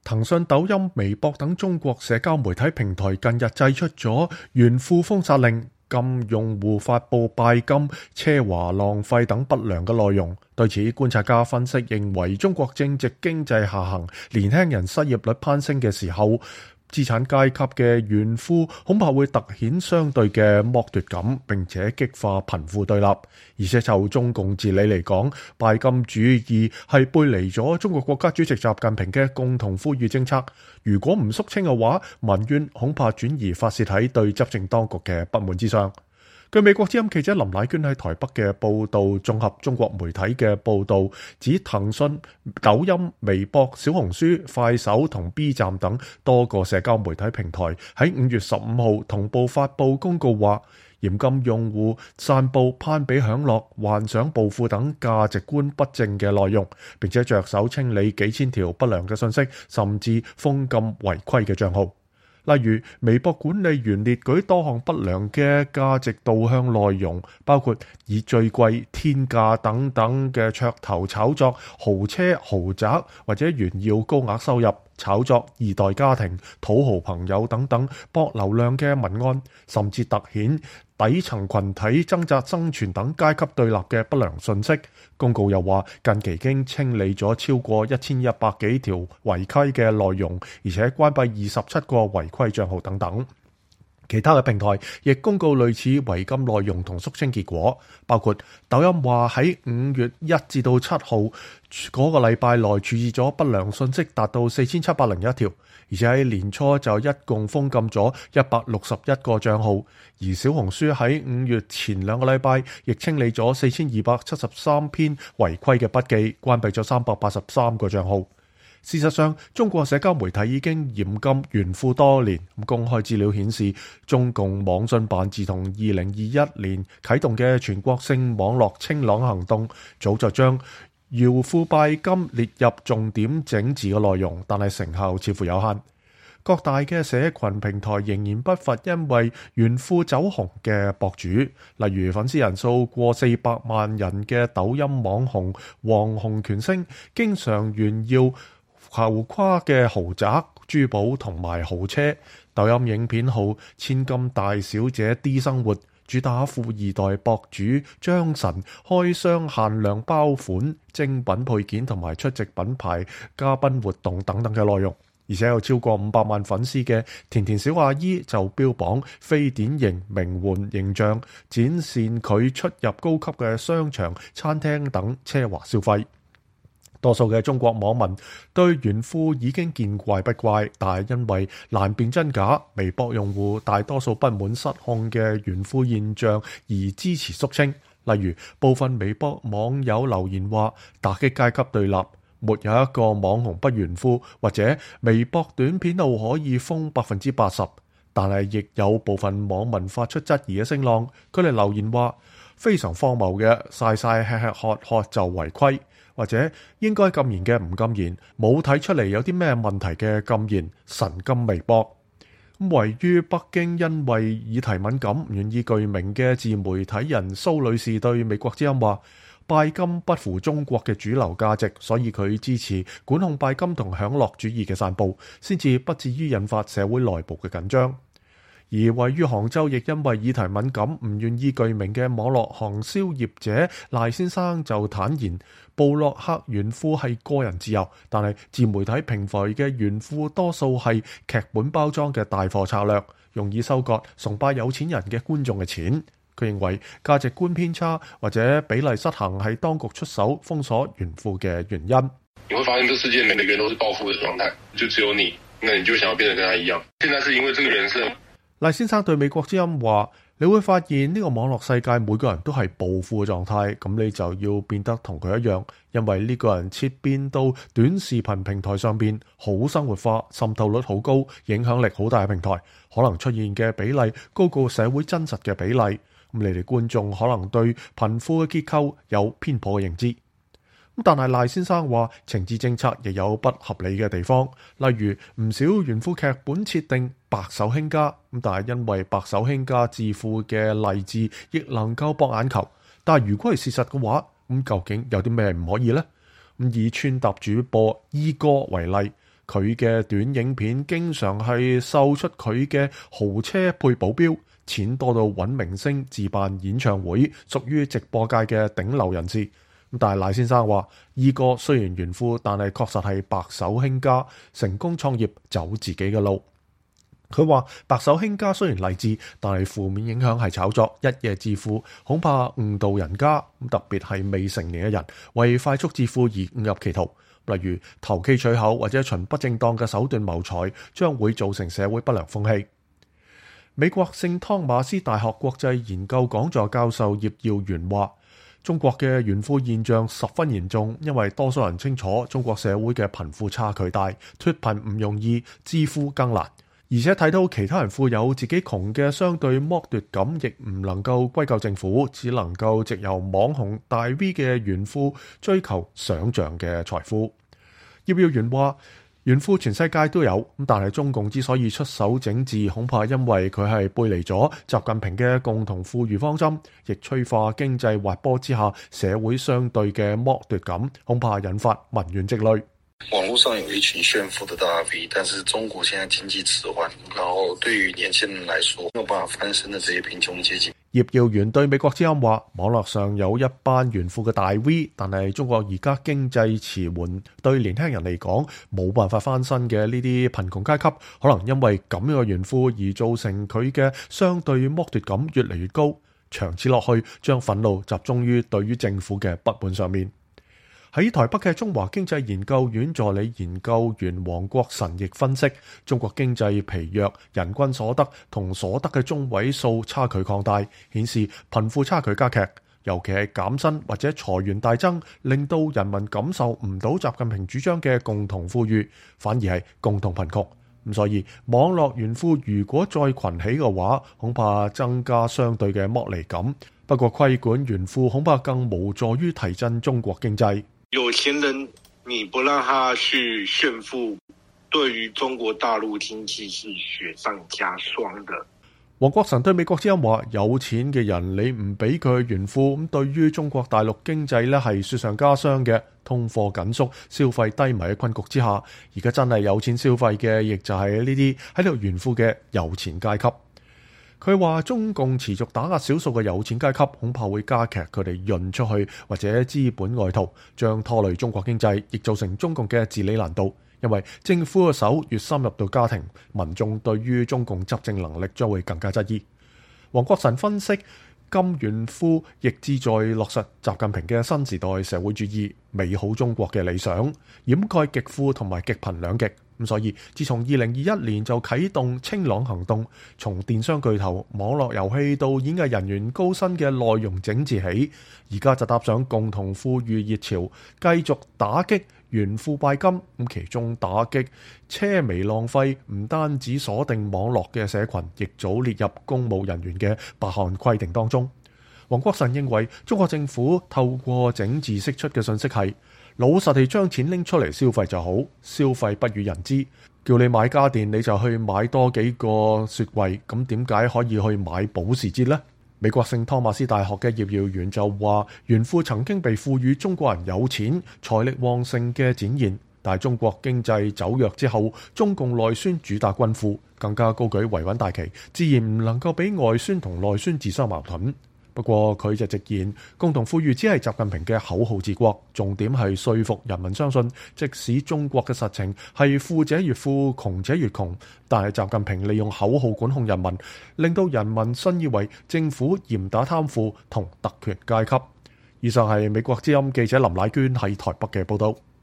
騰訊、抖音、微博等中國社交媒體平台近日祭出咗炫富封殺令，禁用戶發布拜金、奢華浪費等不良嘅內容。對此，觀察家分析認為，中國正值經濟下行、年輕人失業率攀升嘅時候，資產階級嘅炫富恐怕會突顯相對嘅剝奪感，並且激化貧富對立。而且就中共治理嚟講，拜金主義係背離咗中國國家主席習近平嘅共同富裕政策。如果唔肅清嘅話，民怨恐怕轉移發洩喺對執政當局嘅不滿之上。據美國之音記者林乃娟喺台北嘅報道，綜合中國媒體嘅報道，指騰訊、抖音、微博、小紅書、快手同 B 站等多個社交媒體平台喺5月15號同步發布公告，話嚴禁用戶散布攀比享樂、幻想暴富等價值觀不正嘅內容，並且着手清理幾千條不良嘅信息，甚至封禁違規嘅賬號。例如，微博管理員列舉多項不良嘅價值導向內容，包括以最貴、天價等等嘅噱頭炒作豪車、豪宅或者炫耀高額收入、炒作二代家庭、土豪朋友等等博流量嘅文案，甚至突顯底層群體掙扎生存等階級對立嘅不良信息。公告又話，近期經清理咗超過1100幾條違規嘅內容，而且關閉27個違規賬號等等。其他嘅平台亦公告類似違禁內容同肅清結果，包括抖音話喺5月1至到7號嗰個禮拜內處置咗不良信息達到4701條，而且喺年初就一共封禁咗161個賬號。而小紅書喺5月前2個禮拜亦清理咗4273篇違規嘅筆記，關閉咗383個賬號。事實上，中國社交媒體已經嚴禁炫富多年。公開資料顯示，中共網信辦自從2021年啟動嘅全國性網絡清朗行動，早就將炫富拜金列入重點整治嘅內容，但係成效似乎有限。各大嘅社群平台仍然不乏因為炫富走紅嘅博主，例如粉絲人數過400萬人嘅抖音網紅黃紅拳星，經常炫耀浮誇嘅豪宅、珠寶同埋豪車。抖音影片號千金大小姐 D 生活，主打富二代博主張晨開箱限量包款、精品配件同埋出席品牌嘉賓活動等等嘅內容。而且有超過500萬粉絲嘅甜甜小阿姨就標榜非典型名媛形象，展現佢出入高級嘅商場、餐廳等奢華消費。多數嘅中國網民對炫富已經見怪不怪，但係因為難辨真假，微博用戶大多數不滿失控嘅炫富現象而支持肅清。例如，部分微博網友留言話，打擊階級對立，沒有一個網紅不炫富，或者微博短片號可以封80%。但係亦有部分網民發出質疑嘅聲浪，佢哋留言話，非常荒謬嘅，晒晒吃吃喝喝就違規，或者應該禁言嘅唔禁言，冇睇出嚟有啲咩問題嘅禁言，神禁微博。位於北京因為議題敏感唔願意具名嘅自媒體人蘇女士對美國之音話，拜金不符中國嘅主流價值，所以佢支持管控拜金同享樂主義嘅散佈，先至不至於引發社會內部嘅緊張。而位於杭州亦因為議題敏感唔願意具名嘅網絡行銷業者賴先生就坦言，部落客炫富係個人自由，但係自媒體平台嘅炫富多數係劇本包裝嘅大貨策略，容易收割崇拜有錢人嘅觀眾嘅錢。佢認為價值觀偏差或者比例失衡係當局出手封鎖炫富嘅原因。 你會發現，這世界每個人都是暴富嘅狀態，就只有你，那你就想要變得跟他一樣。現在是因為這個人設。 賴先生對美國之音話，你會發現呢個網絡世界每個人都係暴富嘅狀態，咁你就要變得同佢一樣，因為呢個人切變到短視頻平台上邊，好生活化，滲透率好高，影響力好大嘅平台，可能出現嘅比例高過社會真實嘅比例。咁你哋觀眾可能對貧富嘅結構有偏頗嘅認知。但係賴先生話，懲治政策亦有不合理嘅地方，例如唔少炫富劇本設定白手興家，但係因為白手興家致富嘅勵志亦能夠博眼球，但係如果係事實嘅話，咁究竟有啲咩唔可以呢？以穿搭主播伊哥為例， 佢嘅短影片經常係秀出佢嘅豪車配保鏢，錢多到揾明星自辦演唱會，屬於直播界嘅頂流人士。但係賴先生話，二哥雖然炫富，但係確實係白手興家，成功創業，走自己嘅路。佢話白手興家雖然勵志，但係負面影響係炒作，一夜致富，恐怕誤導人家，特別係未成年嘅人為快速致富而誤入歧途，例如投機取巧或者循不正當嘅手段謀財，將會造成社會不良風氣。美國聖湯馬斯大學國際研究講座教授葉耀元話，中國嘅炫富現象十分嚴重，因為多數人清楚中國社會嘅貧富差距大，脫貧唔容易，致富更難。而且睇到其他人富有，自己窮嘅相對剝奪感，亦唔能夠歸咎政府，只能夠藉由網紅大 V 嘅炫富追求想像嘅財富。葉耀元話，炫富全世界都有，但係中共之所以出手整治，恐怕因為佢係背離咗習近平嘅共同富裕方針，亦催化經濟滑坡之下社會相對嘅剝奪感，恐怕引發民怨積累。 網絡上有一群炫富的大 V， 但是中國現在經濟遲緩，然後對於年輕人來說沒有辦法翻身的這些貧窮階級。 葉耀元對美國之音話，網絡上有一班炫富嘅大 V， 但係中國而家經濟遲緩，對年輕人嚟講冇辦法翻身嘅呢啲貧窮階級，可能因為咁樣嘅炫富而造成佢嘅相對剝奪感越嚟越高，長此落去將憤怒集中於對於政府嘅不滿上面。喺台北嘅中華經濟研究院助理研究員黃國臣亦分析，中國經濟疲弱，人均所得同所得嘅中位數差距擴大，顯示貧富差距加劇，尤其係減薪或者裁員大增，令到人民感受唔到習近平主張嘅共同富裕，反而係共同貧窮。咁所以網絡炫富如果再群起嘅話，恐怕增加相對嘅剝離感。不過規管炫富恐怕更無助於提振中國經濟。 有錢人你不讓他去炫富，對於中國大陸經濟是雪上加霜的。 黃國臣對美國之音話，有錢嘅人你唔俾佢去炫富，咁對於中國大陸經濟咧係雪上加霜嘅。通貨緊縮、消費低迷嘅困局之下，而家真係有錢消費嘅，亦就係呢啲喺度炫富嘅有錢階級。佢話中共持續打壓少數嘅有錢階級，恐怕會加劇佢哋潤出去或者資本外逃，將拖累中國經濟，亦造成中共嘅治理難度。因為政府嘅手越深入到家庭，民眾對於中共執政能力將會更加質疑。黃國臣分析，金炫富亦旨在落實習近平嘅新時代社會主義美好中國嘅理想，掩蓋極富同埋極貧兩極。咁所以自從2021年就啟動清朗行動，從電商巨頭、網絡遊戲到演藝人員高薪嘅內容整治起，而家就搭上共同富裕熱潮，繼續打擊炫富拜金。咁其中打擊奢靡浪費唔單止鎖定網絡嘅社群，亦早列入公務人員嘅8項規定當中。黃國臣認為中國政府透過整治釋出嘅信息係，老實地將錢拎出嚟消費就好，消費不與人知。叫你買家電你就去買多幾個雪櫃，咁點解可以去買保時捷呢？美國聖湯馬斯大學嘅葉耀元就話，炫富曾經被賦予中國人有錢、財力旺盛嘅展現，但係中國經濟走弱之後，中共內宣主打均富，更加高舉維穩大旗，自然唔能夠俾外宣同內宣自相矛盾。不過佢就直言，共同富裕只係習近平嘅口號治國，重點係說服人民相信，即使中國嘅實情係富者越富，窮者越窮，但係習近平利用口號管控人民，令到人民信以為政府嚴打貪腐同特權階級。以上係美國之音記者林乃娟喺台北嘅報道。